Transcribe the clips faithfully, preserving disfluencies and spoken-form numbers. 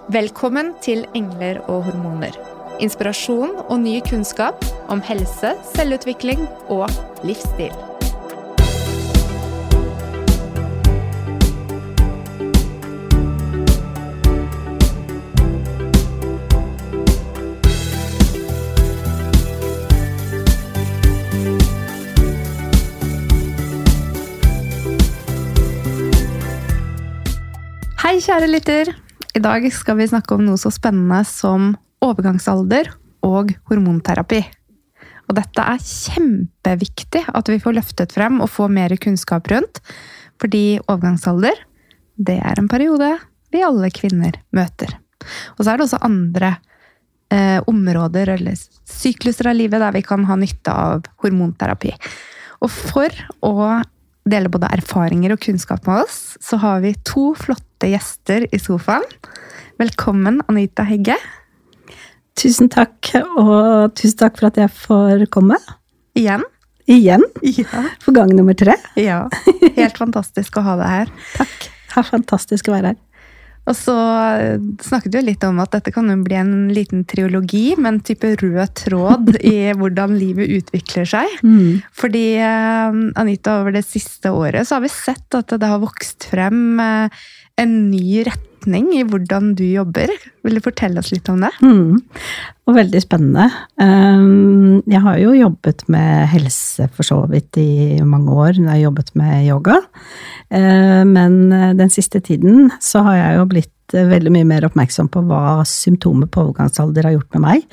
Velkommen til Engler og hormoner. Inspirasjon og ny kunnskap om helse, selvutvikling og livsstil. Hei kjære lytter! I dag skal vi snakke om noe så spennende som overgangsalder og hormonterapi. Og dette er kjempeviktig at vi får løftet frem og får mer kunnskap rundt, fordi overgangsalder, det er en periode vi alle kvinner møter. Og så er det også andre eh, områder eller sykluser av livet der vi kan ha nytte av hormonterapi. Og for å dele både erfaringer og kunnskap med oss, så har vi to flotte gjester i sofaen. Velkommen, Anita Hegge. Tusen takk, og tusen takk for at jeg får komme. Igjen. Igjen? Ja. For gang nummer tre. Ja, helt fantastisk å ha deg her. Takk, det er fantastisk å være her. Og så snakket vi litt om at dette kan jo bli en liten triologi, med en type rød tråd i hvordan livet utvikler seg. Mm. Fordi, Anita, over det siste året så har vi sett at det har vokst frem en ny retning i hvordan du jobber. Vil du fortelle oss litt om det? Mm. Og veldig spennende. Jeg har jo jobbet med helse for så vidt i mange år når jeg har jobbet med yoga. Men den siste tiden så har jeg jo blitt veldig mye mer oppmerksom på hva symptomer på overgangsalder har gjort med meg.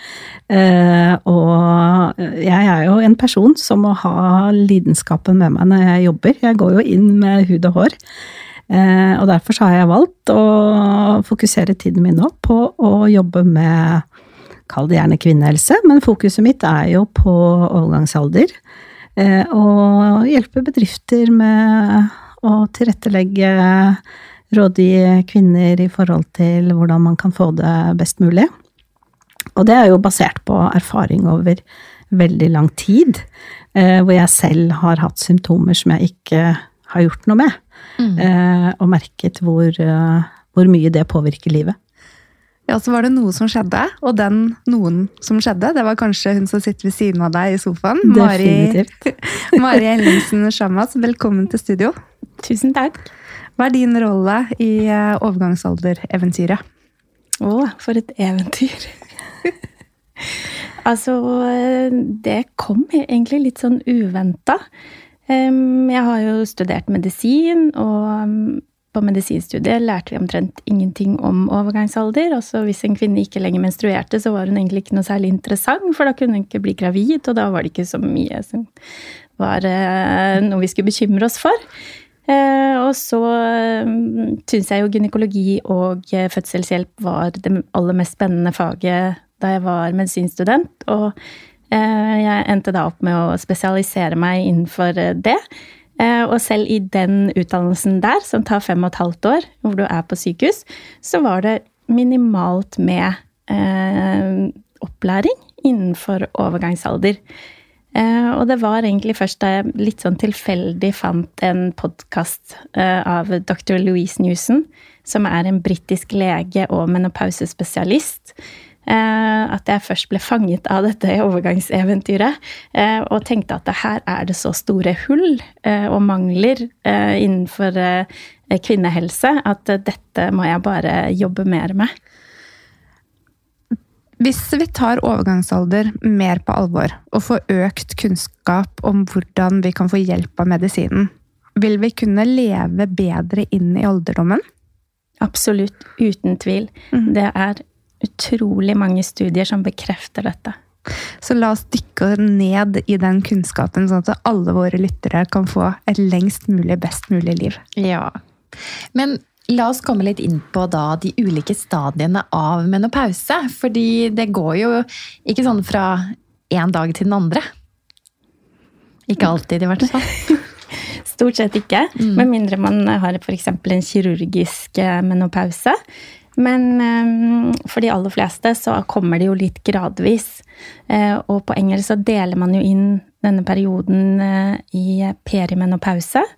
Og jeg er jo en person som må ha lidenskapen med meg når jeg jobber. Jeg går jo inn med hud og hår. Og derfor så har jeg valgt å fokusere tiden min nå på å jobbe med, kall det gjerne kvinnehelse, men fokuset mitt er jo på overgangsalder. Og hjelpe bedrifter med å tilrettelegge, rådgi kvinner i forhold til hvordan man kan få det best mulig. Og det er jo basert på erfaring over veldig lang tid, hvor jeg selv har hatt symptomer som jeg ikke har gjort noe med. Mm. Og merket hvor, hvor mye det påvirker livet. Ja, så var det noe som skjedde, og den noen som skjedde, det var kanskje hun som sitter ved siden av deg i sofaen. Definitivt. Mari, Mari Ellingsen Shamas, velkommen til studio. Tusen takk. Hva er din rolle i overgangsalder-eventyret? Å, for et eventyr. Altså, det kom egentlig litt sånn uventet. Jeg har jo studert medisin, og på medisinstudiet lærte vi omtrent ingenting om overgangsalder. Og så hvis en kvinne ikke lenger menstruerte, så var hun egentlig ikke noe særlig interessant, for da kunne hun ikke bli gravid, og da var det ikke så mye som var noe vi skulle bekymre oss for. Og så synes jeg jo gynekologi og fødselshjelp var det aller mest spennende faget da jeg var medisinstudent, og jeg endte da opp med å spesialisere meg innenfor det. Og selv i den utdannelsen der, som tar fem og et halvt år, hvor du er på sykehus, så var det minimalt med eh, opplæring innenfor overgangsalder. Eh, og det var egentlig først da jeg litt sånn tilfeldig fant en podcast eh, av doktor Louise Newson, som er en britisk lege og menopausespesialist, at jeg først ble fanget av dette overgangseventyret, og tenkte at her er det så store hull og mangler innenfor kvinnehelse, at dette må jeg bare jobbe mer med. Hvis vi tar overgangsalder mer på alvor, og får økt kunnskap om hvordan vi kan få hjelp av medisinen, vil vi kunne leve bedre inn i alderdommen? Absolutt, uten tvil. Mm. Det er utrolig mange studier som bekrefter dette. Så la oss dykke ned i den kunnskapen, sånn at alle våre lyttere kan få et lengst mulig, best mulig liv. Ja, men la oss komme litt inn på da de ulike stadiene av menopause, fordi det går jo ikke sånn fra en dag til den andre. Ikke alltid i hvert fall. Stort sett ikke, mm. med mindre man har for eksempel en kirurgisk menopause. Men um, for de aller fleste så kommer det jo litt gradvis. Uh, og på engelsk så deler man jo inn denne perioden uh, i perimenopause,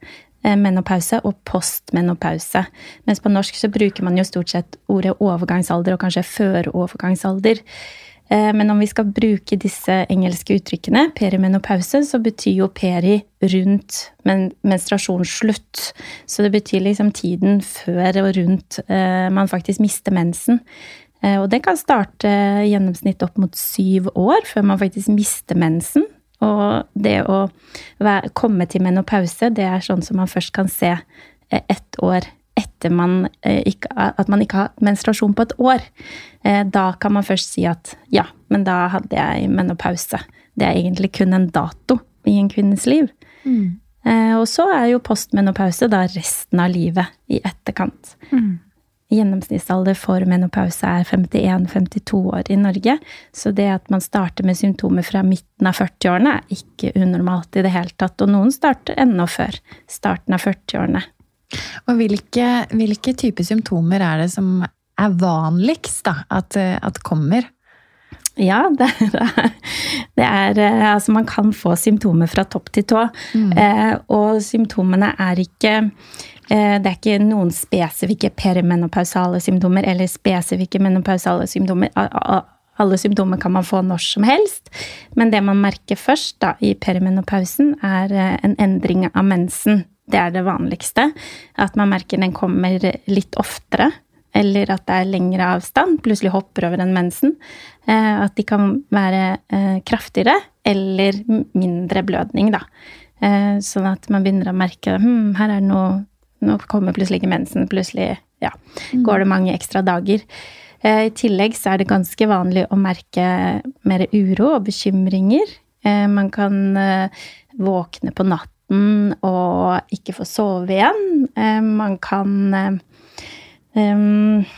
menopause og postmenopause. Mens på norsk så bruker man jo stort sett ordet overgangsalder og kanskje før overgangsalder. Men om vi skal bruke disse engelske uttrykkene, perimenopause, så betyr jo peri rundt men menstruasjonsslutt. Så det betyr liksom tiden før og rundt eh, man faktisk mister mensen. Eh, og det kan starte gjennomsnitt opp mot syv år før man faktisk mister mensen. Og det å være, komme til menopause, det er sånn som man først kan se eh, ett år etter man, eh, ikke, at man ikke har menstruasjon på et år. Eh, da kan man først si at ja, men da hadde jeg menopause. Det er egentlig kun en dato i en kvinnes liv. Mm. Eh, og så er jo postmenopause da resten av livet i etterkant. Mm. Gjennomsnittsalder for menopause er femtien til femtito år i Norge, så det at man starter med symptomer fra midten av førtiårene er ikke unormalt i det hele tatt, og noen starter enda før starten av førtiårene. Og hvilke, hvilke typer symptomer er det som er vanligst da, at, at kommer? Ja, det er, det er, altså man kan få symptomer fra topp til tå, mm. eh, og symptomene er ikke, eh, det er ikke noen spesifikke perimenopausale symptomer, eller spesifikke menopausale symptomer. Alle symptomer kan man få når som helst, men det man merker først da, i perimenopausen er en endring av mensen. Det er det vanligste, at man merker den kommer litt oftere, eller at det er lengre avstand, plutselig hopper over en mensen, at de kan være kraftigere eller mindre blødning da. Sånn at man begynner å merke, hm, her er noe, nå kommer plutselig ikke mensen, plutselig ja, går det mange ekstra dager. I tillegg så er det ganske vanlig å merke mer uro og bekymringer. Man kan våkne på natten og ikke få sove igjen. Man kan um,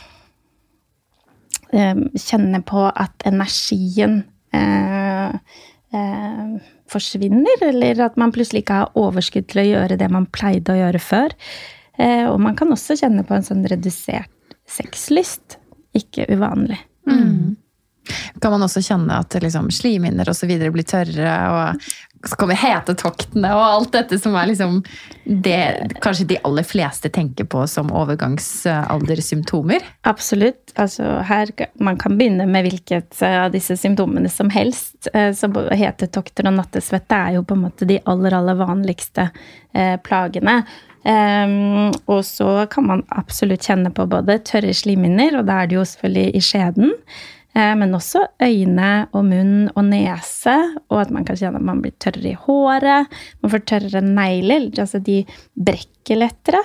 um, kjenne på at energien uh, uh, forsvinner, eller at man plutselig ikke har overskudd til å gjøre det man pleide å gjøre før. Uh, og man kan også kjenne på en sånn redusert sexlyst. Ikke uvanlig. Mm. Kan man også kjenne at liksom, slimhinner og så videre blir tørre, og så kommer hetetoktene og alt dette som er liksom det kanskje de aller fleste tenker på som overgangsaldersymptomer? Absolutt. Altså her, man kan begynne med hvilket av disse symptomene som helst. Så hetetokter og nattesvette er jo på en måte de aller, aller vanligste eh, plagene. Um, og så kan man absolutt kjenne på både tørre slimhinner, og da er det jo selvfølgelig i skjeden, uh, men også øyne og munn og nese, og at man kan kjenne at man blir tørre i håret, man får tørre negler, altså de brekker lettere.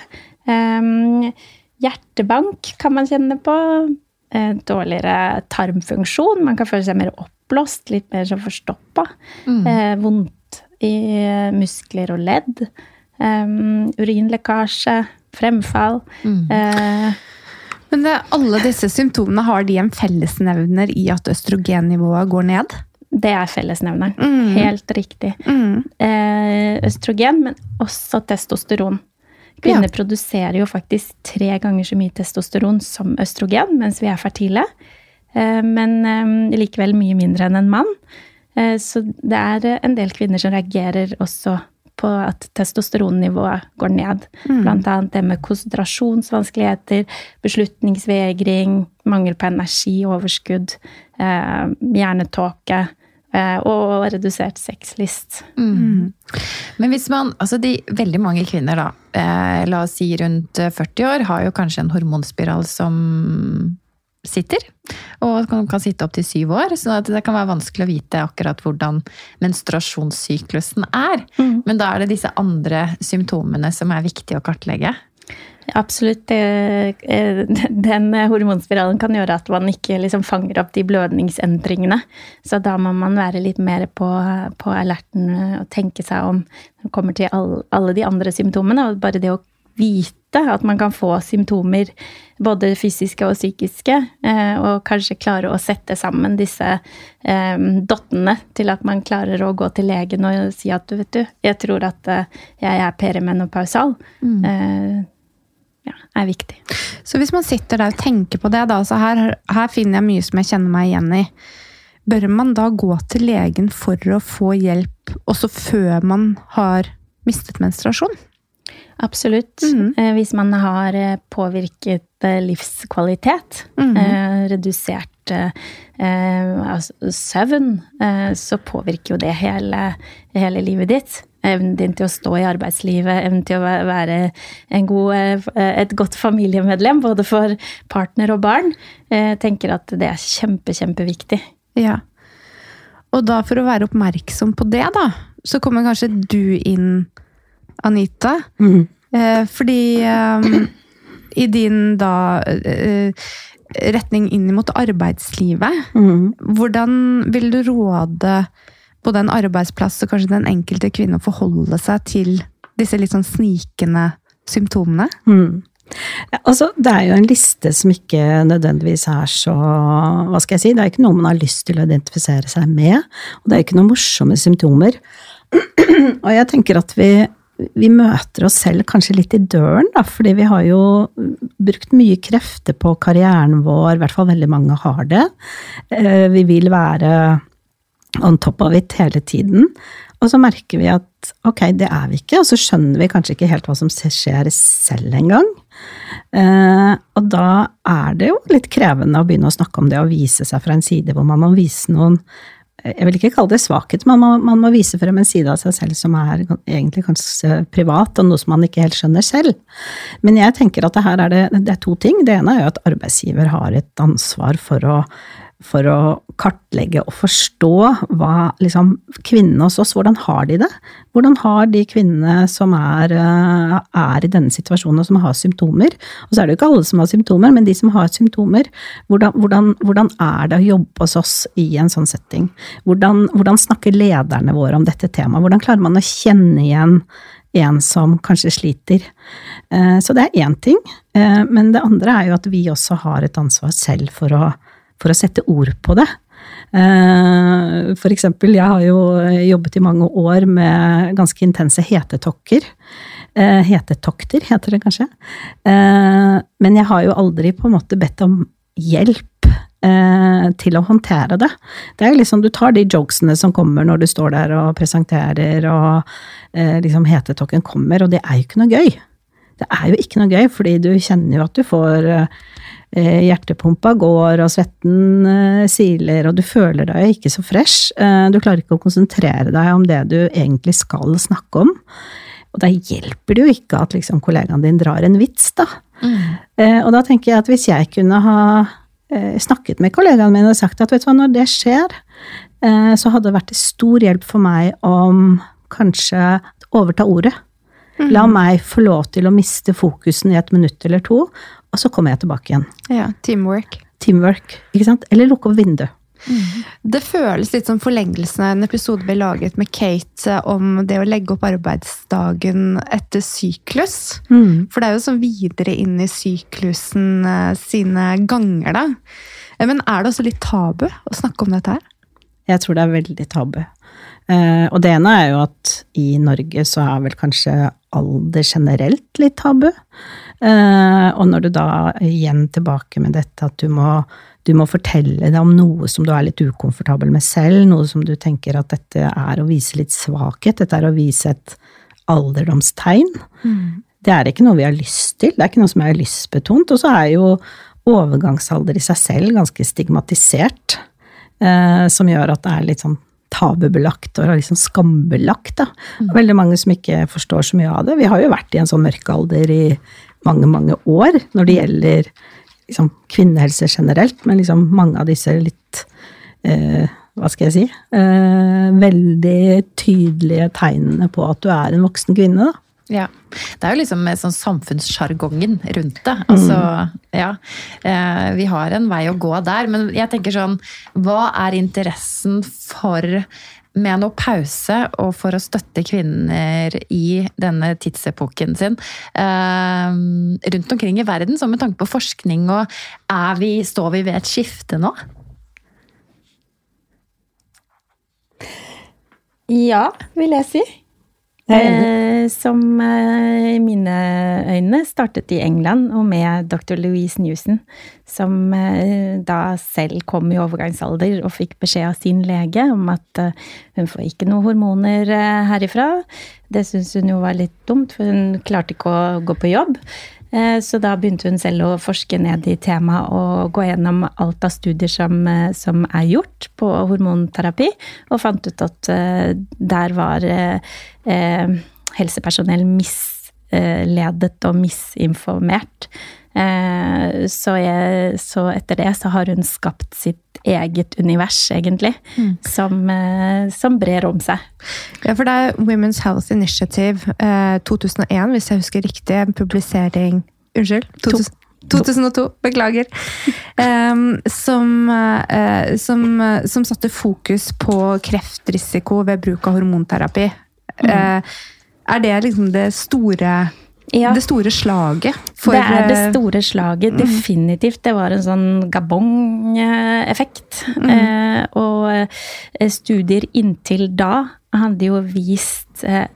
Um, hjertebank kan man kjenne på, uh, dårligere tarmfunksjon, man kan føle seg mer oppblåst, litt mer så forstoppet, mm. uh, vondt i muskler og ledd. Um, urinlekkasje, fremfall. Mm. Uh, Men det, alle disse symptomene, har de en fellesnevner i at østrogennivået går ned? Det er fellesnevneren. Mm. Helt riktig. Mm. Uh, østrogen, men også testosteron. Kvinner ja. produserer jo faktisk tre ganger så mye testosteron som østrogen mens vi er fertile. Uh, men um, likevel mye mindre enn en mann. Uh, så det er en del kvinner som reagerer også på at testosteronnivået går ned. Mm. Blant annet det med konsentrasjonsvanskeligheter, beslutningsvegring, mangel på energi, overskudd, eh, hjernetåke eh, og redusert sexlyst. Mm. Men hvis man, altså de veldig mange kvinner da, eh, la oss si rundt førti år, har jo kanskje en hormonspiral som sitter, og kan, kan sitte opp til syv år, så det kan være vanskelig å vite akkurat hvordan menstruasjonssyklusen er. Mm. Men da er det disse andre symptomene som er viktige å kartlegge. Absolutt. Den hormonspiralen kan gjøre at man ikke liksom fanger opp de blødningsendringene. Så da må man være litt mer på, på alerten og tenke seg om når det kommer til alle, alle de andre symptomene, og bare det å vite at man kan få symptomer, både fysiske og psykiske, og kanskje klare å sette sammen disse eh, dottene til at man klarer å gå til legen og si at du vet du, jeg tror at jeg er perimenopausal. Mm. Eh, ja, er viktig. Så hvis man sitter der og tenker på det, da, så her, her finner jeg mye som jeg kjenner meg igjen i. Bør man da gå til legen for å få hjelp, også før man har mistet menstruasjon? Absolutt. Mm. Eh, hvis man har påvirket eh, livskvalitet, mm. eh, redusert eh, altså, søvn, eh, så påvirker jo det hele, hele livet ditt. Evnen din til å stå i arbeidslivet, evnen til å være en god, et godt familiemedlem, både for partner og barn. Jeg tenker at det er kjempe, kjempeviktig. Ja. Og da for å være oppmerksom på det da, så kommer kanskje du inn, Anita. Mm. Fordi um, i din da uh, retning inn mot arbeidslivet, mm. hvordan vil du råde på den arbeidsplass og kanskje den enkelte kvinne å forholde seg til disse litt sånn snikende symptomene? Mm. Ja, altså, det er jo en liste som ikke nødvendigvis er så, hva skal jeg si, det er ikke noe man har lyst til å identifisere seg med, og det er ikke noe morsomme symptomer. Og jeg tenker at vi, vi møter oss selv kanskje litt i døren, da, fordi vi har jo brukt mye krefter på karrieren vår, i hvert fall veldig mange har det. Vi vil være on top of it hele tiden, og så merker vi at ok, det er vi ikke, og så skjønner vi kanskje ikke helt hva som skjer selv en gang. Eh, og da er det jo litt krevende å begynne å snakke om det og vise seg fra en side hvor man må vise noen, jeg vil ikke kalle det svakhet, men man må, man må vise frem en side av seg selv som er egentlig kanskje privat, og noe som man ikke helt skjønner selv. Men jeg tenker at det her er det, det er to ting. Det ene er jo at arbeidsgiver har et ansvar for å for å kartlegge og forstå hva liksom, kvinnene hos oss, hvordan har de det? Hvordan har de kvinnene som er, er i denne situasjonen og som har symptomer? Og så er det jo ikke alle som har symptomer, men de som har symptomer, hvordan, hvordan, hvordan er det å jobbe hos oss i en sånn setting? Hvordan, hvordan snakker lederne våre om dette temaet? Hvordan klarer man å kjenne igjen en som kanskje sliter? Så det er en ting, men det andre er jo at vi også har et ansvar selv for å for å sette ord på det. For eksempel, jeg har jo jobbet i mange år med ganske intense hetetokker. Hetetokter heter det kanskje. Men jeg har jo aldri på en måte bedt om hjelp til å håndtere det. Det er liksom, du tar de jokesene som kommer når du står der og presenterer, og liksom hetetokken kommer, og det er jo ikke noe gøy. Det er jo ikke noe gøy, fordi du kjenner jo at du får hjertepumpa går, og svetten siler, og du føler deg ikke så fresh. Du klarer ikke å konsentrere deg om det du egentlig skal snakke om. Og da hjelper det jo ikke at liksom kollegaen din drar en vits, da. Mm. Og da tenker jeg at hvis jeg kunne ha snakket med kollegaene mine og sagt at vet du hva, når det skjer, så hadde det vært en stor hjelp for meg om kanskje overta ordet. Mm. La meg få lov til å miste fokusen i et minutt eller to, og så kommer jeg tilbake igjen. Ja, teamwork. Teamwork, ikke sant? Eller lukke opp vinduet. Mm. Det føles litt som forlengelsen av en episode vi laget med Kate om det å legge opp arbeidsdagen etter syklus. Mm. For det er jo så videre inn i syklusen sine ganger da. Men er det også litt tabu å snakke om dette her? Jeg tror det er veldig tabu. Uh, og det ene er jo at i Norge så er vel kanskje alder generelt litt tabu. Uh, og når du da igjen tilbake med dette at du må, du må fortelle deg om noe som du er litt ukomfortabel med selv, noe som du tenker at dette er å vise litt svakhet, dette er å vise et alderdomstegn. Mm. Det er ikke noe vi har lyst til, det er ikke noe som er lystbetont, og så er jo overgangsalder i seg selv ganske stigmatisert, uh, som gjør at det er litt sånn tabubelagt og liksom skambelagt da. Mm. Veldig mange som ikke forstår så mye av det. Vi har jo vært i en sånn mørkealder i mange, mange år når det gjelder liksom, kvinnehelse generelt, men liksom mange av disse litt, eh, hva skal jeg si, eh, veldig tydelige tegnene på at du er en voksen kvinne da. Ja, det er jo liksom med sånn samfunnssjargongen rundt det. Altså, mm. ja, eh, vi har en vei å gå der, men jeg tenker sånn, hva er interessen for menopause og for å støtte kvinner i denne tidsepoken sin eh, rundt omkring i verden, som med tanke på forskning, og er vi, står vi ved et skifte nå? Ja, vil jeg si. Eh, som eh, i mine øyne startet i England, og med doktor Louise Newson, som eh, da selv kom i overgangsalder og fikk beskjed av sin lege om at eh, hun får ikke noen hormoner eh, herifra. Det syntes hun jo var litt dumt, for hun klarte ikke å gå på jobb. Eh, så da begynte hun selv å forske ned i temaet og gå gjennom alt av studier som, eh, som er gjort på hormonterapi, og fant ut at eh, der var eh, eh, helsepersonell misledet og misinformert. Eh, så, jeg, så etter det så har hun skapt sitt eget univers, egentlig, mm. som, eh, som brer om seg. Ja, for det er Women's Health Initiative eh, to tusen og en, hvis jeg husker riktig, en publisering, unnskyld, to tusen, to tusen og to, beklager, um, som, uh, som, uh, som satte fokus på kreftrisiko ved bruk av hormonterapi. Mm. Uh, er det liksom det store, ja. det store slaget? For, det er det store slaget, definitivt. Det var en sånn Gabong-effekt. Mm. Uh, og studier inntil da hadde jo vist uh,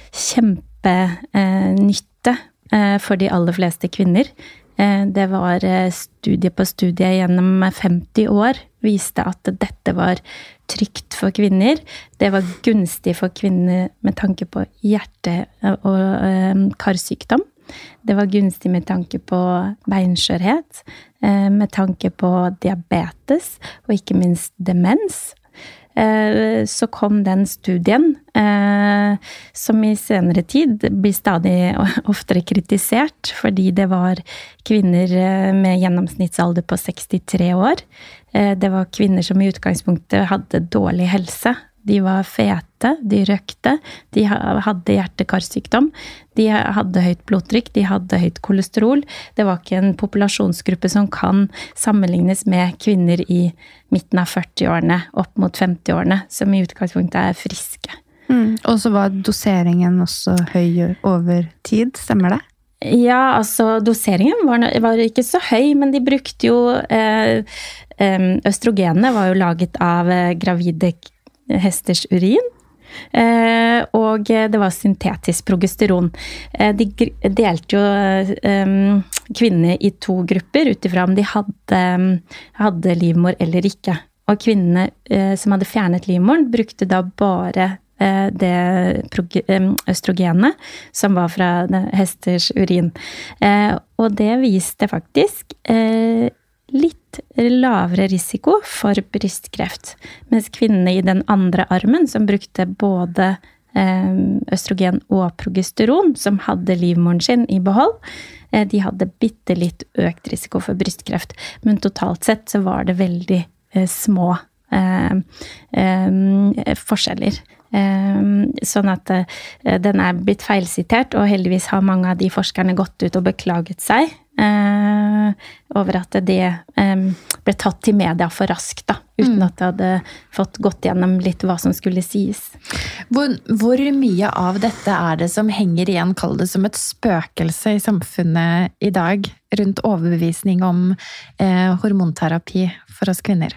kjempenytte uh, for de aller fleste kvinner. Det var studie på studie gjennom femti år, viste at dette var trygt for kvinner. Det var gunstig for kvinner med tanke på hjerte- og karsykdom. Det var gunstig med tanke på beinskjørhet, med tanke på diabetes, og ikke minst demens. Så kom den studien, som i senere tid blir stadig oftere kritisert, fordi det var kvinner med gjennomsnittsalder på sekstitre år. Det var kvinner som i utgangspunktet hadde dårlig helse. De var fete, de røkte, de hadde hjerte-karsykdom, de hadde høyt blodtrykk, de hadde høyt kolesterol. Det var ikke en populasjonsgruppe som kan sammenlignes med kvinner i midten av førti-årene, opp mot femti-årene, som i utgangspunktet er friske. Mm. Og så var doseringen også høy over tid, stemmer det? Ja, altså doseringen var, var ikke så høy, men de brukte jo eh, østrogenene var jo laget av eh, gravide hesters urin, eh, og det var syntetisk progesteron. Eh, de delte jo eh, kvinner i to grupper utifra om de hadde, hadde livmor eller ikke. Og kvinnene eh, som hadde fjernet livmoren brukte da bare eh, det østrogenet som var fra hesters urin. Eh, og det viste faktisk eh, litt lavere risiko for brystkreft, mens kvinnene i den andre armen som brukte både østrogen og progesteron, som hadde livmoren sin i behold, de hadde bitte litt økt risiko for brystkreft, men totalt sett så var det veldig små eh, eh, forskjeller. Sånn at den er blitt feilsitert, og heldigvis har mange av de forskerne gått ut og beklaget seg eh, over at det eh, ble tatt til media for raskt, da, uten mm. at det hadde fått gått gjennom litt hva som skulle sies. Hvor, hvor mye av dette er det som henger igjen, kall det som et spøkelse i samfunnet i dag, rundt overbevisning om eh, hormonterapi for oss kvinner?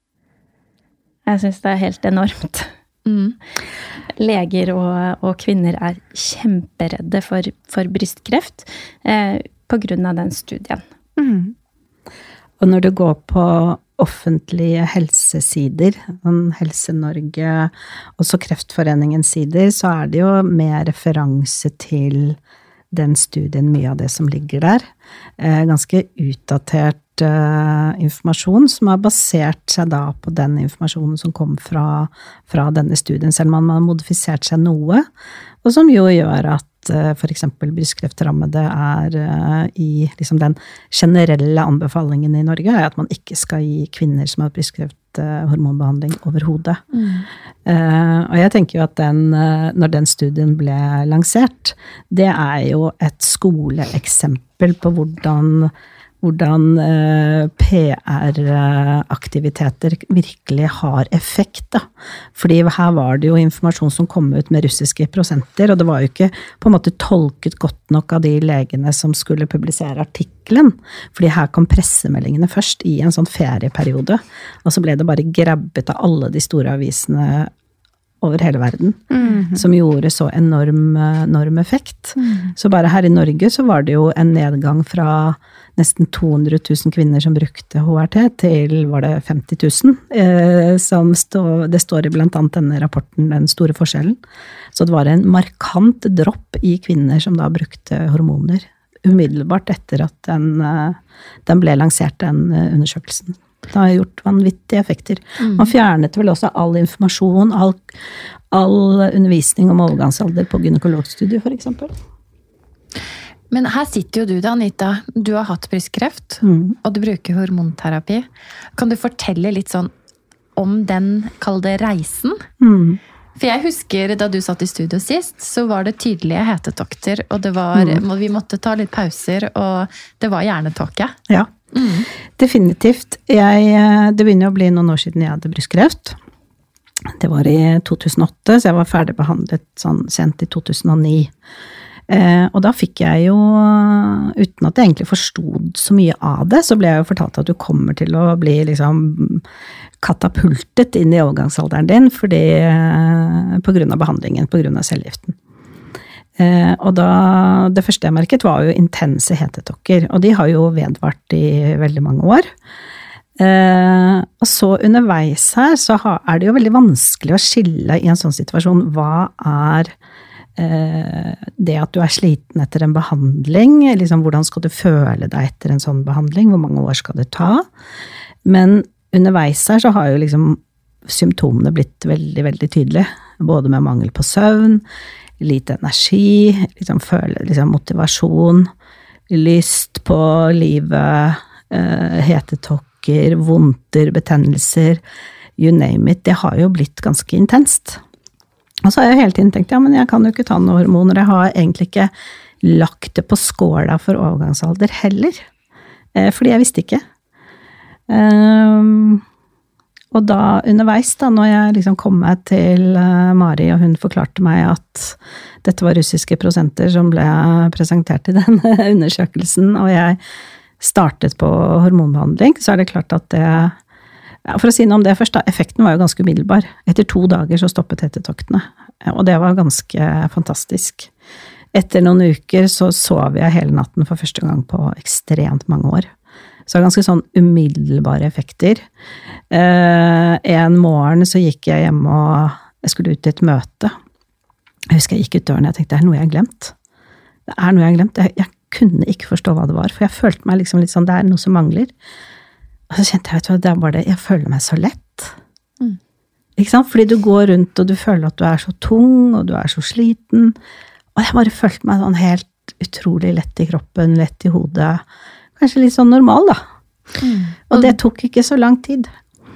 Jeg synes det er helt enormt. Mm. Leger og, og kvinner er kjemperedde for, for brystkreft eh, på grunn av den studien. Mm. Og når du går på offentlige helsesider, Helse-Norge, også Kreftforeningens sider, så er det jo mer referanse til den studien, mye av det som ligger der. Eh, ganske utdatert Uh, informasjon som har basert seg da på den informasjonen som kom fra, fra denne studien, selv om man har modifisert seg noe, og som jo gjør at uh, for eksempel brystkreftrammede er uh, i liksom den generelle anbefalingen i Norge, er at man ikke skal gi kvinner som har brystkreft uh, hormonbehandling overhodet. Mm. Uh, og jeg tenker jo at den, uh, når den studien ble lansert, det er jo et skoleeksempel på hvordan hvordan P R-aktiviteter virkelig har effekt, da. Fordi her var det jo informasjon som kom ut med russiske prosenter, og det var jo ikke på en måte tolket godt nok av de legene som skulle publisere artiklen, fordi her kom pressemeldingene først i en sånn ferieperiode, og så ble det bare grabbet av alle de store avisene over hele verden, Mhm. som gjorde så enorm, enorm effekt. Mhm. Så bare her i Norge så var det jo en nedgang fra nesten to hundre tusen kvinner som brukte H R T, til var det femti tusen, eh, som stå, det står i blant annet denne rapporten, den store forskjellen. Så det var en markant dropp i kvinner som da brukte hormoner, umiddelbart etter at den, eh, den ble lansert, den eh, undersøkelsen. Det har gjort vanvittige effekter. Mm. Man fjernet vel også all informasjon, all, all undervisning om overgangsalder på gynekologstudiet, for eksempel. Men her sitter jo du da, Anita. Du har hatt brystkreft, Mm. og du bruker hormonterapi. Kan du fortelle litt sånn om den, kall det reisen? Mm. For jeg husker da du satt i studio sist, så var det tydelige hetetokter, og det var, Mm. vi måtte ta litt pauser, og det var hjernetåke. Ja, Mm. definitivt. Jeg, det begynner å bli noen år siden jeg hadde brystkreft. Det var i to tusen og åtte, så jeg var ferdig behandlet sånn sent i to tusen og ni. Eh, og da fikk jeg jo, uten at jeg egentlig forstod så mye av det, så ble jeg jo fortalt at du kommer til å bli liksom katapultet inn i overgangsalderen din, fordi, eh, på grunn av behandlingen, på grunn av cellegiften. Eh, og da, det første jeg merket var jo intense hetetokker, og de har jo vedvart i veldig mange år. Eh, og så underveis her, så ha, er det jo veldig vanskelig å skille i en sånn situasjon. Hva er eh, det at du er sliten etter en behandling? Liksom, hvordan skal du føle deg etter en sånn behandling? Hvor mange år skal det ta? Men underveis her så har jo liksom symptomene blitt veldig, veldig tydelige. Både med mangel på søvn, lite energi, liksom, føle, liksom motivasjon, lyst på livet, eh, hetetokker, vondter, betennelser, you name it. Det har jo blitt ganske intenst. Og så har jeg hele tiden tenkt, ja, men jeg kan jo ikke ta noen hormoner. Jeg har egentlig ikke lagt det på skåla for overgangsalder heller. Eh, fordi jeg visste ikke. Um, og da underveis, da, når jeg liksom kom meg til uh, Mari, og hun forklarte meg at dette var russiske prosenter som ble presentert i denne undersøkelsen, og jeg startet på hormonbehandling, så er det klart at det, ja, for å si noe om det først da, effekten var jo ganske umiddelbar. Etter to dager så stoppet hetetoktene, og det var ganske fantastisk. Etter noen uker så sov jeg hele natten for første gang på ekstremt mange år. Så det var ganske sånn umiddelbare effekter. Eh, en morgen så gikk jeg hjem og jeg skulle ut til et møte. Jeg husker jeg gikk ut døren og jeg tenkte, det er noe jeg har glemt. Det er noe jeg har glemt. Jeg, jeg kunne ikke forstå hva det var, for jeg følte meg liksom litt sånn, det er noe som mangler. Og så kjente jeg, vet du hva, det er bare det, jeg føler meg så lett. Mm. Ikke sant? Fordi du går rundt og du føler at du er så tung, og du er så sliten. Og jeg bare følte meg sånn helt utrolig lett i kroppen, lett i hodet. Kanskje litt sånn normal, da. Mm. Og det tok ikke så lang tid.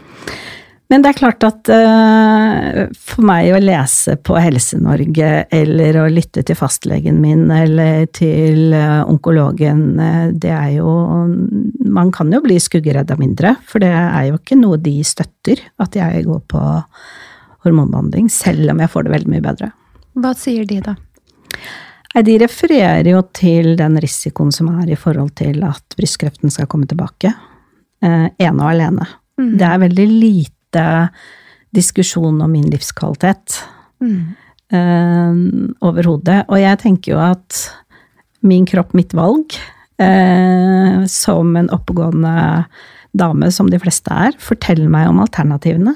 Men det er klart at uh, for meg å lese på Helse-Norge, eller å lytte til fastlegen min, eller til uh, onkologen, uh, det er jo, man kan jo bli skuggeredd av mindre, for det er jo ikke noe de støtter, at jeg går på hormonbehandling, selv om jeg får det veldig mye bedre. Hva sier de da? De refererer jo til den risikoen som er i forhold til at brystkreften skal komme tilbake, uh, ene og alene. Mm. Det er veldig lite diskusjon om min livskvalitet mm. eh, overhodet. Og jeg tenker jo at min kropp, mitt valg, eh, som en oppegående dame som de fleste er, forteller meg om alternativene.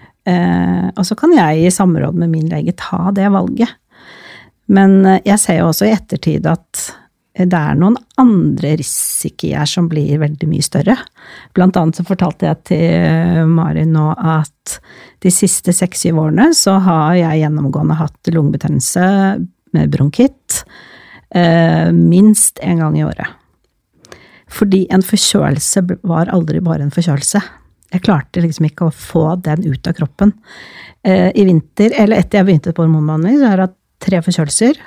Eh, og så kan jeg i samråd med min lege ta det valget. Men jeg ser jo også i ettertid at det er noen andre risikoer som blir veldig mye større. Blant annet så fortalte jeg til Mari nå at de siste seks-syv årene så har jeg gjennomgående hatt lungebetennelse med bronkitt eh, minst en gang i året. Fordi en forkjølelse var aldri bare en forkjølelse. Jeg klarte liksom ikke å få den ut av kroppen. Eh, I vinter, eller etter jeg begynte på hormonbehandling, så har jeg hatt tre forkjølelser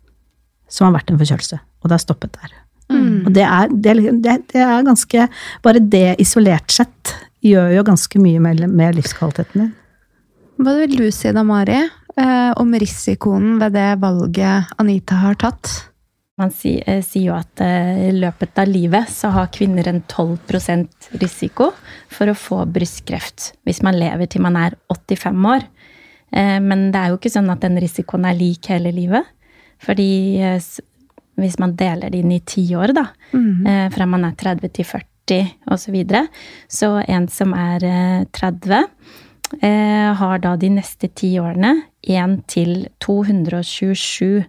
som har vært en forkjølelse, og det har stoppet der. Mm. Og det er, det, det, det er ganske, bare det isolert sett gjør jo ganske mye med, med livskvaliteten din. Hva vil du si da, Mari, eh, om risikoen ved det valget Anita har tatt? Man sier, eh, sier jo at eh, i løpet av livet så har kvinner en tolv prosent risiko for å få brystkreft hvis man lever til man er åttifem år. Men det er jo ikke sånn at den risikoen er lik hele livet. Fordi hvis man deler det inn i ti år da, mm. fra man er tretti til førti og så videre, så en som er tretti har da de neste ti årene en til to hundre tjuesju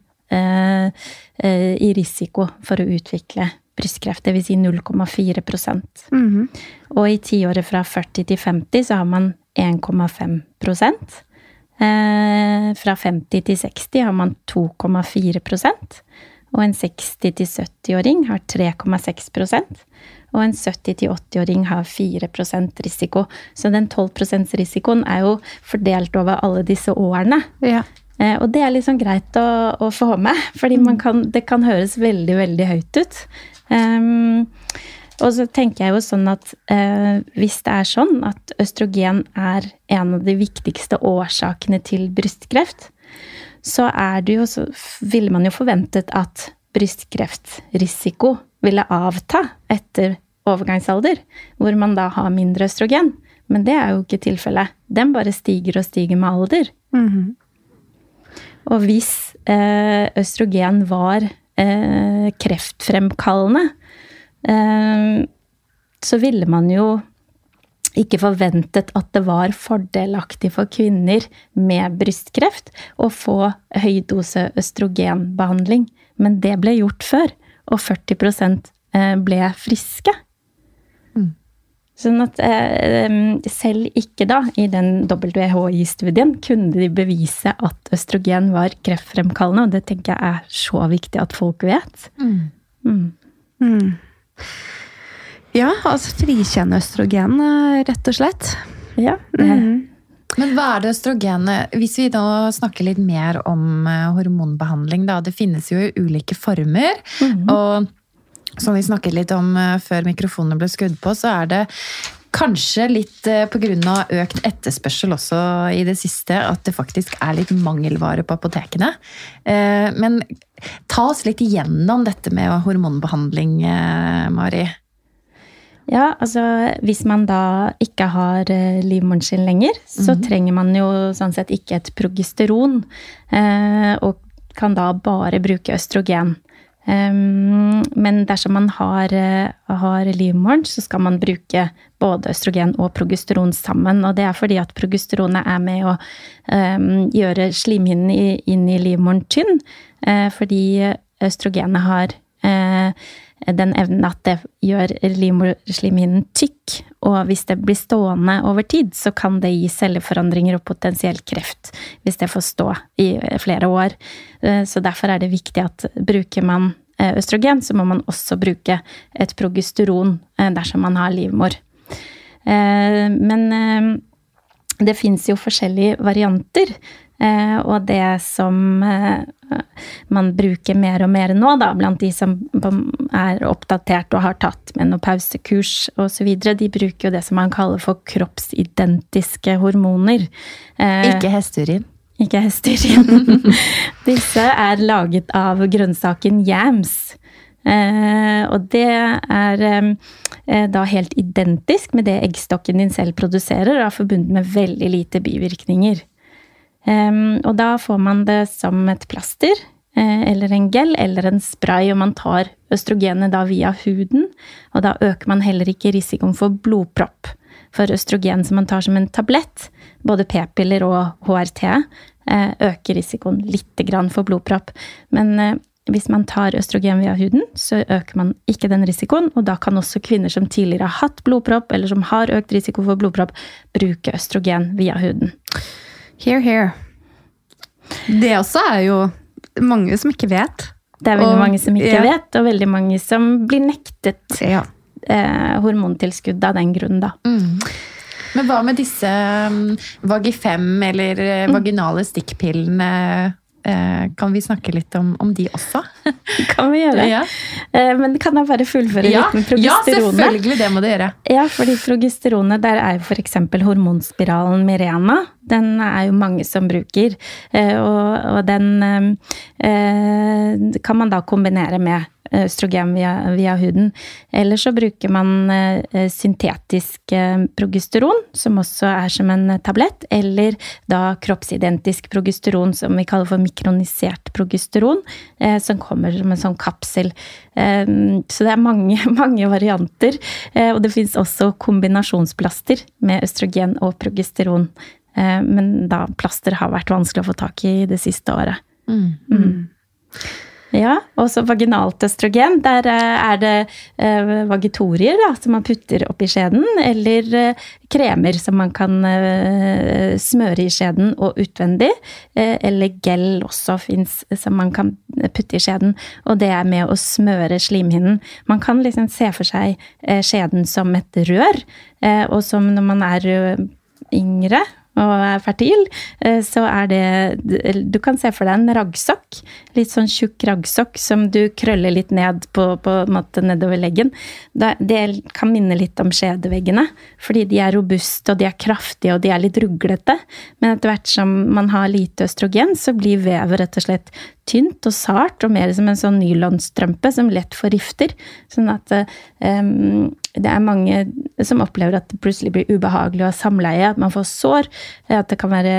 i risiko for å utvikle brystkreft, det vil si null komma fire prosent. Mm. Og i tiåret fra førti til femti så har man en komma fem prosent. Eh, fra femti til seksti har man to komma fire prosent. Og en seksti til sytti-åring har tre komma seks prosent. Og en sytti til åtti-åring har fire prosent risiko. Så den tolv prosent risikoen er jo fordelt over alle disse årene. Ja. Eh, og det er liksom greit å, å få med, fordi man kan, det kan høres veldig, veldig høyt ut. Um, og så tenker jeg jo sånn at uh, hvis det er sånn at østrogen er en av de viktigste årsakene til brystkreft, så er det jo, så ville man jo forventet at brystkreftrisiko ville avta etter overgangsalder, hvor man da har mindre østrogen. Men det er jo ikke tilfellet. Den bare stiger og stiger med alder. Mm-hmm. Og hvis uh, østrogen var Eh, kreftfremkallende, eh, så ville man jo ikke forventet at det var fordelaktig for kvinner med brystkreft å få høydose østrogenbehandling. Men det ble gjort før, og førti prosent ble friske. Mm. Sånn at eh, selv ikke da, i den W H I-studien, kunne de bevise at østrogen var kreftfremkallende, og det tenker jeg er så viktig at folk vet. Mm. Mm. Mm. Ja, altså frikjenne østrogen, rett og slett. Ja. Mm. Men hva er det østrogenet? Hvis vi da snakker litt mer om hormonbehandling, da, det finnes jo ulike former, mm. og som vi snakket litt om før mikrofonene ble skrudd på, så er det kanskje litt på grunn av økt etterspørsel også i det siste, at det faktisk er litt mangelvare på apotekene. Men ta oss litt igjennom dette med hormonbehandling, Mari. Ja, altså hvis man da ikke har livmoren sin lenger, så mm. trenger man jo sånn sett ikke et progesteron, og kan da bare bruke østrogen. Um, men dersom man har, har livmoren, så skal man bruke både østrogen og progesteron sammen, og det er fordi at progesteronet er med å um, gjøre slimhinnen inn i livmoren tynn, uh, fordi østrogenet har uh, den evnen at det gjør livmorslimhinnen tykk, og hvis det blir stående over tid, så kan det gi celleforandringer og potensielt kreft, hvis det får stå i flere år. Så derfor er det viktig at bruker man østrogen, så må man også bruke et progesteron dersom man har livmor. Men det finnes jo forskjellige varianter, og det som man bruker mer og mer nå, da, blant de som er oppdatert og har tatt menopausekurs og så videre, de bruker jo det som man kaller for kroppsidentiske hormoner. Ikke hesteurin. Ikke hesteurin. Disse er laget av grønnsaken yams. Og det er da helt identisk med det eggstokken din selv produserer, og er forbundet med veldig lite bivirkninger. Um, og da får man det som et plaster, eh, eller en gel, eller en spray, og man tar østrogenet da via huden, og da øker man heller ikke risikoen for blodpropp. For østrogen som man tar som en tablett, både p-piller og H R T, eh, øker risikoen litt grann for blodpropp. Men eh, hvis man tar østrogen via huden, så øker man ikke den risikoen, og da kan også kvinner som tidligere har hatt blodpropp, eller som har økt risiko for blodpropp, bruke østrogen via huden. Here, here. Det også er jo mange som ikke vet. Det er veldig og, mange som ikke ja. vet, og veldig mange som blir nektet ja. eh, hormontilskudd av den grunnen da. Mm. Men hva med disse um, Vagifem eller mm. vaginale stikkpillene? Eh, kan vi snakke litt om, om de også? Kan vi gjøre. Ja. Eh, men kan jeg bare fullføre ja. litt med progesteronet? Ja, selvfølgelig, det må du gjøre. Ja, fordi progesteronet, der er jo for eksempel hormonspiralen Mirena. den er jo mange som bruker, og, og den eh, kan man da kombinere med østrogen via, via huden. Eller så bruker man eh, syntetisk eh, progesteron, som også er som en tablett, eller da kroppsidentisk progesteron, som vi kaller for mikronisert progesteron, eh, som kommer som en sånn kapsel. Eh, så det er mange, mange varianter, eh, og det finnes også kombinasjonsplaster med østrogen og progesteron. Eh, men da plaster har vært vanskelig å få tak i det siste året. Mm. Mm. Ja, og så vaginalt østrogen, der er det eh, vagitorier da, som man putter opp i skjeden, eller eh, kremer som man kan eh, smøre i skjeden og utvendig, eh, eller gel også finnes som man kan putte i skjeden, og det er med å smøre slimhinnen. Man kan liksom se for seg eh, skjeden som et rør, eh, og som når man er eh, yngre, og er fertil, så er det, du kan se for deg en raggsokk, litt sånn tjukk raggsokk som du krøller litt ned på, på en måte nedover leggen. Det kan minne litt om skjedeveggene, fordi de er robuste, og de er kraftige, og de er litt ruglete. Men etter hvert som man har lite østrogen, så blir vevet rett og slett tynt og sart, og mer som en sånn nylonstrømpe som lett forgifter. Sånn at um, det er mange som opplever at det plutselig blir ubehagelig å ha samleie, at man får sår, at det kan være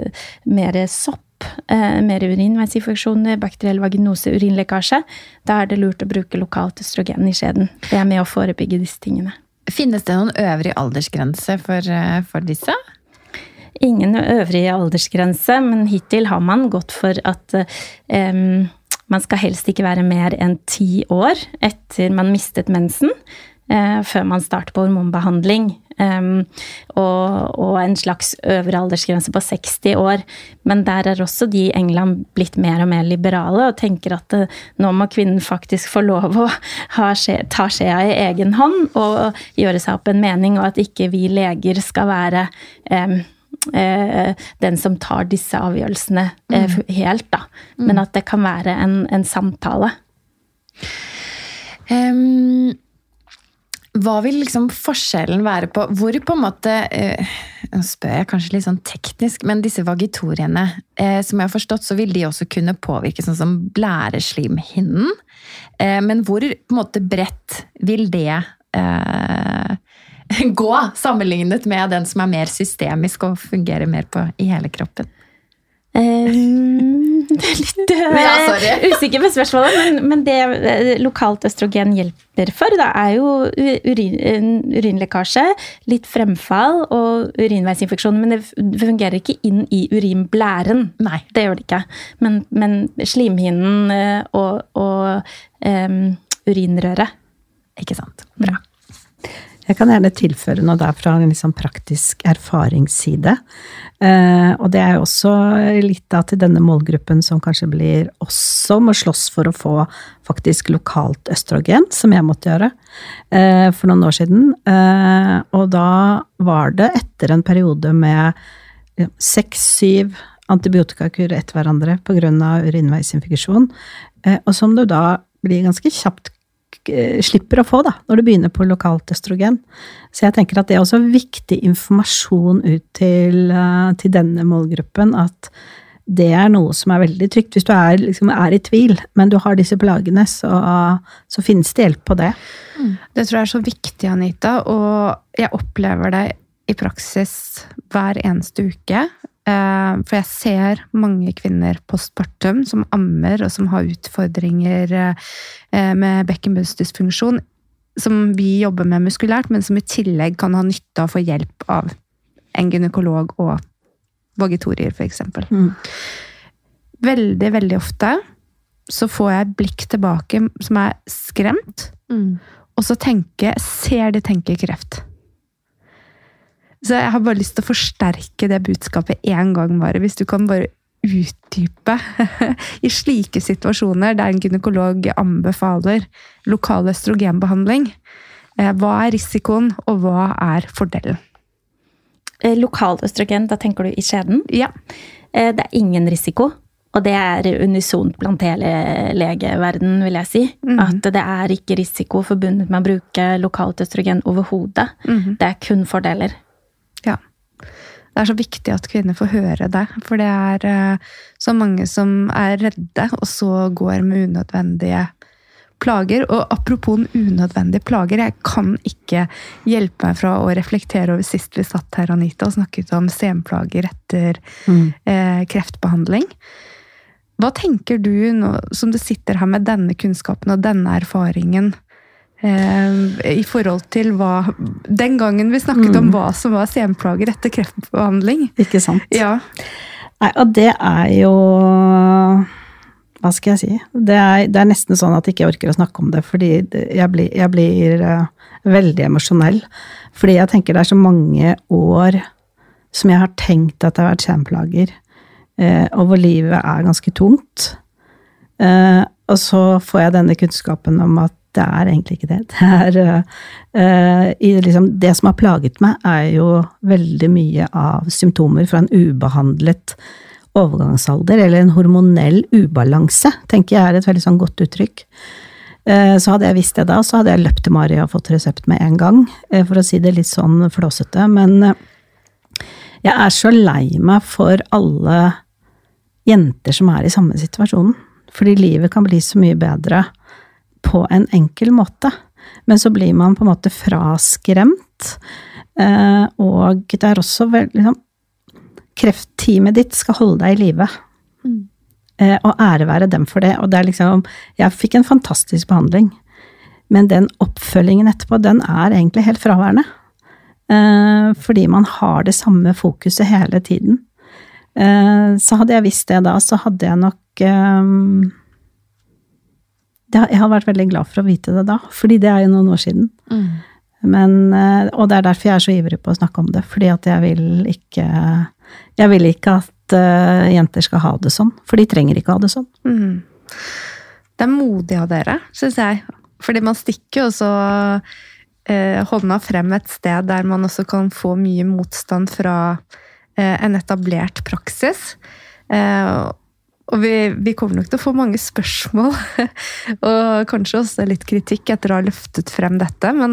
mer sopp, eh, mer urinveisinfeksjoner, bakteriell vaginose, urinlekkasje. Da er det lurt å bruke lokalt østrogen i skjeden. Det er med å forebygge disse tingene. Finnes det noen øvrig aldersgrense for, for disse? Ingen øvrig aldersgrense, men hittil har man gått for at eh, man skal helst ikke være mer enn ti år etter man mistet mensen, eh, før man starter på hormonbehandling. Um, og, og en slags øvre aldersgrense på seksti år. Men der er også de i England blitt mer og mer liberale, og tenker at det, nå må kvinnen faktisk få lov å ha skje, ta skjea i egen hånd, og gjøre seg opp en mening, og at ikke vi leger skal være um, eh, den som tar disse avgjørelsene eh, helt, da. Men at det kan være en, en samtale. Um Hva vil liksom forskjellen være på, hvor på en måte, eh, nå spør jeg kanskje litt sånn teknisk, men disse vagitoriene, eh, som jeg har forstått, så vil de også kunne påvirke sånn som blæreslimhinnen, eh, men hvor på en måte bredt vil det eh, gå, sammenlignet med den som er mer systemisk og fungerer mer på, i hele kroppen? Um, det er litt uh, ja, usikker på spørsmålet, men, men det uh, lokalt østrogen hjelper for, da er jo urin, urinlekkasje, litt fremfall og urinveisinfeksjon, men det fungerer ikke inn i urinblæren. Nei, det gjør det ikke. Men, men slimhinnen uh, og, og um, urinrøret. Ikke sant? Bra. Jeg kan gjerne tilføre noe der fra en liksom praktisk erfaringsside. Eh, og det er jo også litt da til denne målgruppen som kanskje blir også må slåss for å få faktisk lokalt østrogen, som jeg måtte gjøre eh, for noen år siden. Eh, og da var det etter en periode med ja, seks, syv antibiotikakur etter hverandre på grunn av urinveisinfeksjon, eh, og som du da blir ganske kjapt slipper å få da, når du begynner på lokalt østrogen. Så jeg tenker at det er også viktig informasjon ut til, til denne målgruppen, at det er noe som er veldig trygt. Hvis du er, liksom, er i tvil, men du har disse plagene, så, så finnes det hjelp på det. Mm. Det tror jeg er så viktig, Anita, og jeg opplever det i praksis hver eneste uke. For jeg ser mange kvinner postpartum som ammer og som har utfordringer med bekkenbunnsdysfunksjon, som vi jobber med muskulært, men som i tillegg kan ha nytte av å få hjelp av en gynekolog og vagitorier, for eksempel. Mm. Veldig, veldig ofte så får jeg blikk tilbake som er skremt, mm. og så tenker, ser de tenker kreft. Så jeg har bare lyst til å forsterke det budskapet en gang bare, hvis du kan bare utdype i slike situasjoner der en gynekolog anbefaler lokal østrogenbehandling. Hva er risikoen, og hva er fordelen? Lokal østrogen, da tenker du i skjeden? Ja. Det er ingen risiko, og det er unisont blant hele legeverden, vil jeg si. Mm-hmm. At det er ikke risiko forbundet med å bruke lokalt østrogen overhodet. Mm-hmm. Det er kun fordeler. Ja. det er så viktig at kvinner får høre det, for det er eh, så mange som er redde, og så går med unødvendige plager. Og apropos unødvendige plager, jeg kan ikke hjelpe meg fra å reflektere over sist vi satt her, Anita, og snakket om senplager etter mm. eh, kreftbehandling. Hva tenker du nå, som du sitter her med denne kunnskapen og denne erfaringen, eh, i forhold til hva, den gangen vi snakket mm. om hva som var senplager etter kreftbehandling? Ikke sant? Ja. Nei, og det er jo... Hva skal jeg si? Det er, det er nesten sånn at jeg ikke orker å snakke om det, fordi jeg blir, jeg blir uh, veldig emosjonell. Fordi jeg tenker det er så mange år som jeg har tenkt at det har vært senplager, uh, og hvor livet er ganske tungt. Uh, og så får jeg denne kunnskapen om at det er egentlig ikke det. Det, er, uh, i liksom, det som har plaget meg er jo veldig mye av symptomer fra en ubehandlet overgangsalder, eller en hormonell ubalanse, tenker jeg er et veldig sånn godt uttrykk. Så hadde jeg visst det da, så hadde jeg løpt til Mari og fått resept med en gang, for å si det litt sånn flåsete, men jeg er så lei meg for alle jenter som er i samme situasjonen, fordi livet kan bli så mye bedre på en enkel måte, men så blir man på en måte fraskremt, og det er også veldig liksom, kreftteamet ditt skal holde deg i live. Mm. Eh, og ære være dem for det. Og det er liksom, jeg fikk en fantastisk behandling, men den oppfølgingen etterpå, den er egentlig helt fraværende. Eh, fordi man har det samme fokuset hele tiden. Eh, så hadde jeg visst det da, så hadde jeg nok eh, det, jeg hadde vært veldig glad for å vite det da, fordi det er jo noen år siden. Mm. Men, og det er derfor jeg er så ivrig på å snakke om det, fordi at jeg vil ikke, jeg vil ikke at uh, jenter skal ha det sånn, for de trenger ikke ha det sånn. Mm. Det er modig av dere, synes jeg, fordi man stikker jo så uh, hånda frem et sted der man også kan få mye motstand fra uh, en etablert praksis, uh, og vi, vi kommer nok til å få mange spørsmål, og kanskje også litt kritikk etter å ha løftet frem dette, men,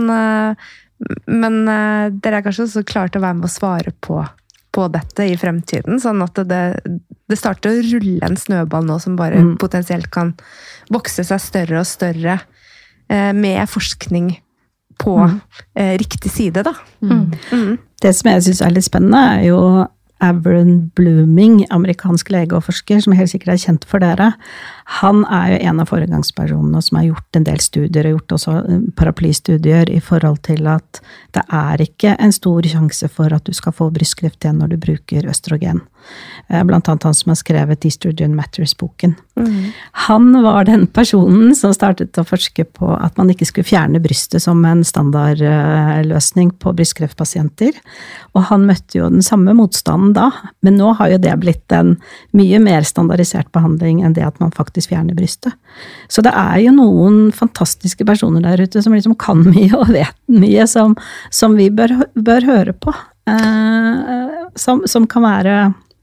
men dere er kanskje også klare til å være med å svare på, på dette i fremtiden, sånn at det, det starter å rulle en snøball nå som bare mm. potensielt kan vokse seg større og større med forskning på mm. riktig side, da. Mm. Mm. Det som jeg synes er litt spennende er jo Avron Blooming, amerikansk lege og forsker, som helt sikkert er kjent for dere. Han er jo en av foregangspersonene som har gjort en del studier, og gjort også paraplystudier i forhold til at det er ikke en stor sjanse for at du skal få brystkreft igjen når du bruker østrogen. Blant annet han som har skrevet Estrogen Matters-boken. Mm. Han var den personen som startet å forske på at man ikke skulle fjerne brystet som en standardløsning på brystkreftpasienter. Og han møtte jo den samme motstanden da, men nå har jo det blitt en mye mer standardisert behandling enn det at man faktisk fjerner brystet. Så det er jo noen fantastiske personer der ute som liksom kan mye og vet mye, som, som vi bør, bør høre på. Eh, som, som kan være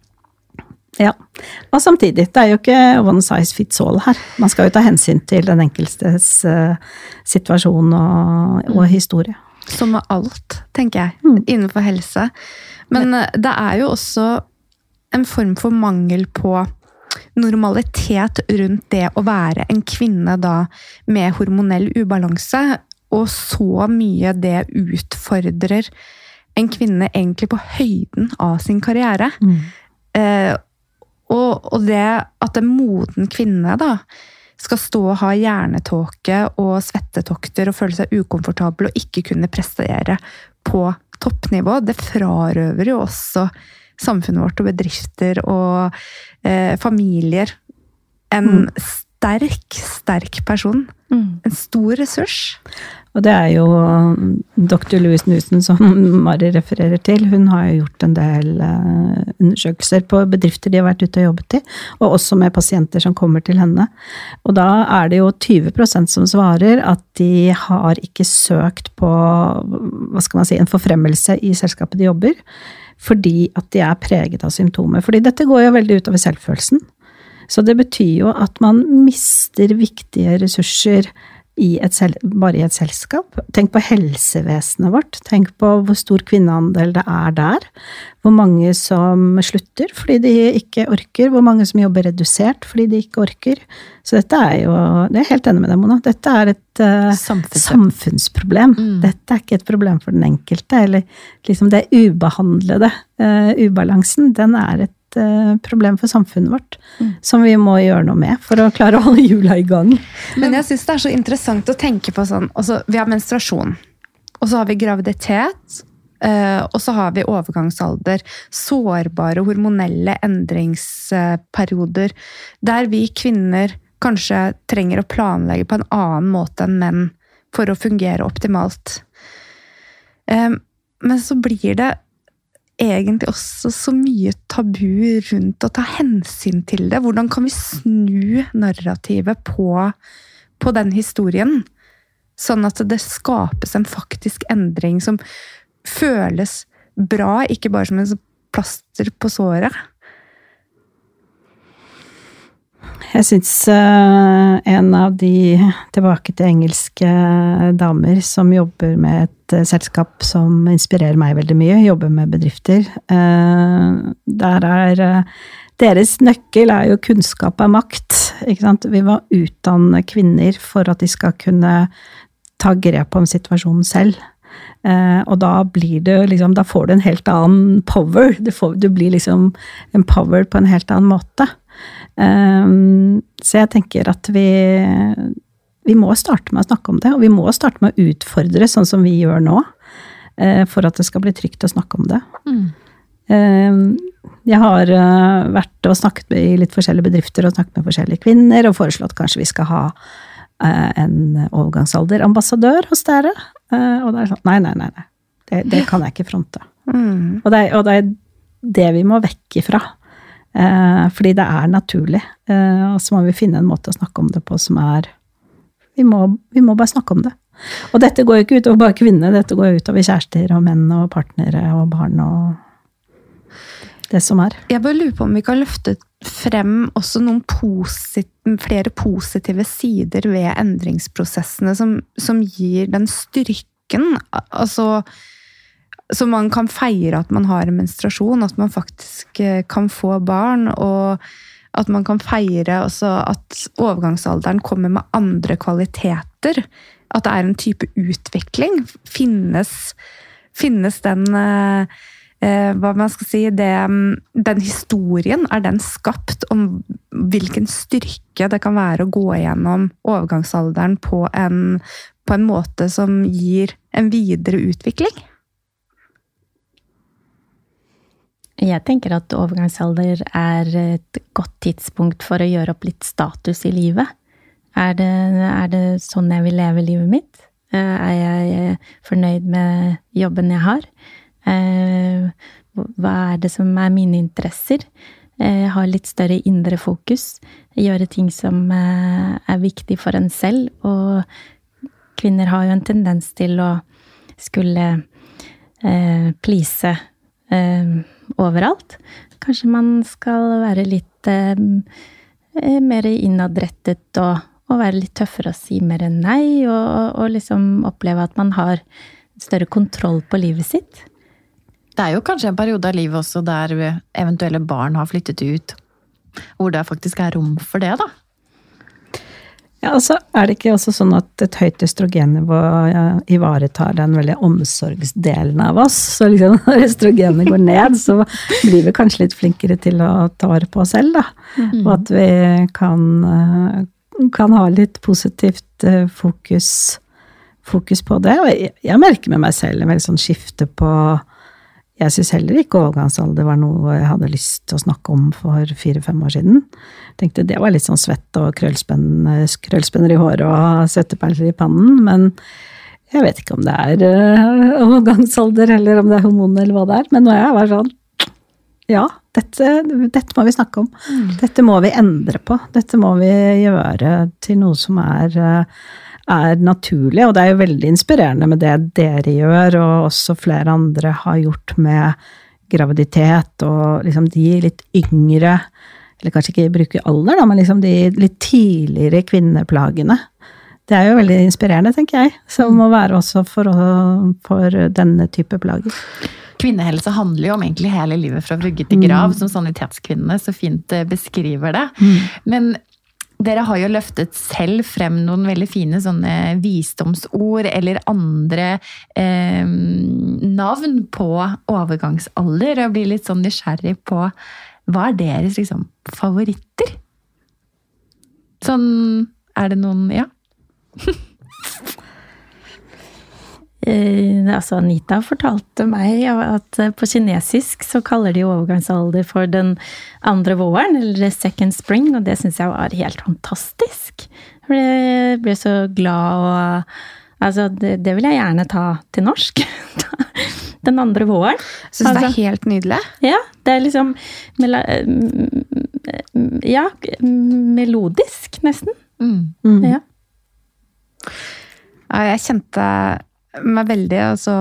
ja, og samtidig, det er jo ikke one size fits all her. Man skal jo ta hensyn til den enkeltes uh, situasjon og, og historie. Som med alt, tenker jeg, mm. innenfor helse. Men uh, det er jo også en form for mangel på normalitet rundt det å være en kvinne da med hormonell ubalanse, og så mye det utfordrer en kvinne egentlig på høyden av sin karriere. Mm. Uh, Og, og det at en moden kvinne da, skal stå og ha hjernetåke og svettetokter og føle seg ukomfortabel og ikke kunne prestere på toppnivå, det frarøver jo også samfunnet vårt og bedrifter og eh, familier en mm. sterk, sterk person. Mm. En stor ressurs. Og det er jo doktor Louise Newson som Mari refererer til. Hun har jo gjort en del uh, undersøkelser på bedrifter de har vært ute og jobbet i, og også med pasienter som kommer til henne. Og da er det jo tyve prosent som svarer at de har ikke søkt på, hva skal man si, en forfremmelse i selskapet de jobber, fordi at de er preget av symptomer. Fordi dette går jo veldig ut over selvfølelsen. Så det betyr jo at man mister viktige ressurser i et sel- bare i et selskap. Tenk på helsevesenet vårt. Tenk på hvor stor kvinneandel det er der. Hvor mange som slutter fordi de ikke orker. Hvor mange som jobber redusert fordi de ikke orker. Så dette er jo, det er jeg helt enig med deg, Mona, dette er et uh, samfunnsproblem. Mm. Dette er ikke et problem for den enkelte, eller liksom det ubehandlede uh, ubalansen, den er et problem for samfunnet vårt, mm. som vi må gjøre noe med for å klare å holde hjula i gang. Men jeg synes det er så interessant å tenke på sånn, altså, vi har menstruasjon, og så har vi graviditet, og så har vi overgangsalder, sårbare hormonelle endringsperioder, der vi kvinner kanskje trenger å planlegge på en annen måte enn menn for å fungere optimalt. Men så blir det egentlig også så mye tabu rundt å ta hensyn til det. Hvordan kan vi snu narrativet på, på den historien, sånn at det skapes en faktisk endring som føles bra, ikke bare som en plaster på såret? Jeg synes uh, en av de tilbake til engelske damer som jobber med et uh, selskap som inspirerer meg veldig mye, jobber med bedrifter. Uh, der er uh, deres nøkkel er jo kunnskap er makt. Ikke sant? Vi må utdanne kvinner for at de skal kunne ta grep om situasjonen selv. Uh, og da blir det liksom, da får du en helt annen power. Du, får, du blir liksom empowered på en helt annen måte. Um, så jeg tenker at vi vi må starte med å snakke om det, og vi må starte med å utfordre sånn som vi gjør nå, uh, for at det skal bli trygt å snakke om det. Mm. Um, jeg har uh, vært og snakket med i litt forskjellige bedrifter og snakket med forskjellige kvinner og foreslått kanskje vi skal ha uh, en overgangsalderambassadør hos dere, uh, og det er sånn, nei, nei, nei, nei. Det, det kan jeg ikke fronte. Mm. Og, det, og det er det vi må vekk ifra. Eh, fordi det er naturlig, eh, og så må vi finne en måte å snakke om det på som er, vi må, vi må bare snakke om det. Og dette går jo ikke utover bare kvinner, dette går jo utover kjærester og menn og partnere og barn og det som er. Jeg bare lurer på om vi kan løfte frem også noen posit- flere positive sider ved endringsprosessene som, som gir den styrken, altså så man kan feire at man har en menstruasjon, at man faktisk kan få barn, og at man kan feire også at overgangsalderen kommer med andre kvaliteter. At det er en type utvikling. Finnes, finnes den, eh, hva man skal si, det, den historien, er den skapt om hvilken styrke det kan være å gå gjennom overgangsalderen på en, på en måte som gir en videre utvikling? Jeg tenker at overgangsalder er et godt tidspunkt for å gjøre opp litt status i livet. Er det, er det sånn jeg vil leve livet mitt? Er jeg fornøyd med jobben jeg har? Hva er det som er mine interesser? Ha litt større indre fokus. Gjøre ting som er viktig for en selv. Og kvinner har jo en tendens til å skulle please overalt. Kanskje man skal være litt eh, mer innadrettet og, og være litt tøffere og si mer enn nei, og, og liksom oppleve at man har større kontroll på livet sitt. Det er jo kanskje en periode av livet også der eventuelle barn har flyttet ut, hvor det faktisk er rom for det, da. Ja, altså er det ikke også sånn at et høyt østrogennivå ivaretar den veldig omsorgsdelen av oss, så liksom når østrogenet går ned, så blir vi kanskje litt flinkere til å ta vare på oss selv, da. Mm-hmm. Og at vi kan, kan ha litt positivt fokus, fokus på det. Og jeg, jeg merker med meg selv en veldig sånn skifte på. Jeg synes heller ikke overgangsalder var noe jeg hadde lyst til å snakke om for fire-fem år siden. Jeg tenkte det var litt sånn svett og krøllspenner, krøllspenner i håret og søtteperler i pannen, men jeg vet ikke om det er uh, overgangsalder eller om det er hormon eller hva det er, men nå er jeg bare sånn, ja, dette, dette må vi snakke om. Mm. Dette må vi endre på. Dette må vi gjøre til noe som er uh, er naturlig, og det er jo veldig inspirerende med det dere gjør, og også flere andre har gjort med graviditet, og liksom de litt yngre, eller kanskje ikke bruker alder da, men liksom de litt tidligere kvinneplagene. det er jo veldig inspirerende, tenker jeg, som må være også for, for denne type plager. Kvinnehelse handler jo om egentlig hele livet fra vugge til grav, mm. som sanitetskvinnene så fint beskriver det. Mm. Men dere har jo løftet selv frem noen veldig fine sånne visdomsord eller andre eh, navn på overgangsalder, og blir litt sånn nysgjerrig på hva er deres liksom, favoritter? Sånn, er det noen, ja? Eh, altså Anita fortalte meg at på kinesisk så kaller de overgangsalder for den andre våren, eller second spring, og det synes jeg var helt fantastisk. Jeg ble så glad, og altså, det, det vil jeg gjerne ta til norsk. Den andre våren. Synes altså, det er helt nydelig. Ja, det er liksom ja, melodisk nesten. Mm. Mm. Ja. Ja, jeg kjente meg veldig altså,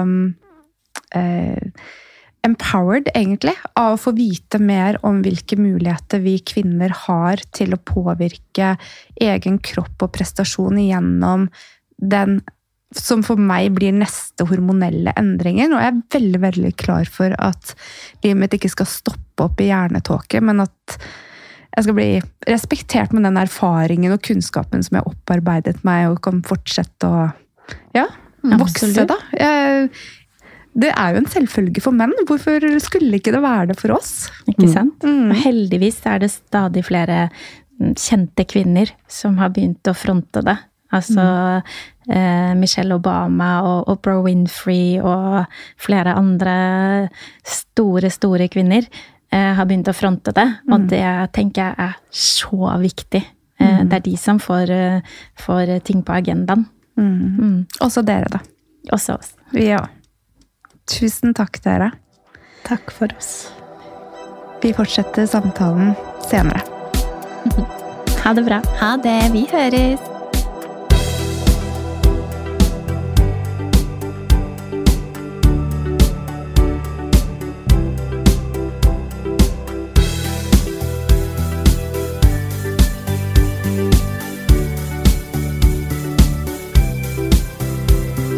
eh, empowered, egentlig, av å få vite mer om hvilke muligheter vi kvinner har til å påvirke egen kropp og prestasjon gjennom den som for meg blir neste hormonelle endringen. Og jeg er veldig, veldig klar for at livet mitt ikke skal stoppe opp i hjernetåke, men at jeg skal bli respektert med den erfaringen og kunnskapen som jeg har opparbeidet meg, og kan fortsette å ja, vokse da. Jeg, det er jo en selvfølge for menn. Hvorfor skulle ikke det være det for oss? Ikke sant? Mm. Og heldigvis er det stadig flere kjente kvinner som har begynt å fronte det. Altså mm. eh, Michelle Obama og Oprah Winfrey og flere andre store, store kvinner har begynt å fronte det, og det tenker jeg er så viktig. Mm. Det er de som får, får ting på agendaen. Mm. Mm. Også dere da. Også oss. Ja. Tusen takk dere. Takk for oss. Vi fortsetter samtalen senere. Ha det bra. Ha det, vi høres.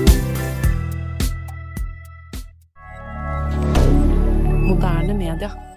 Moderne media.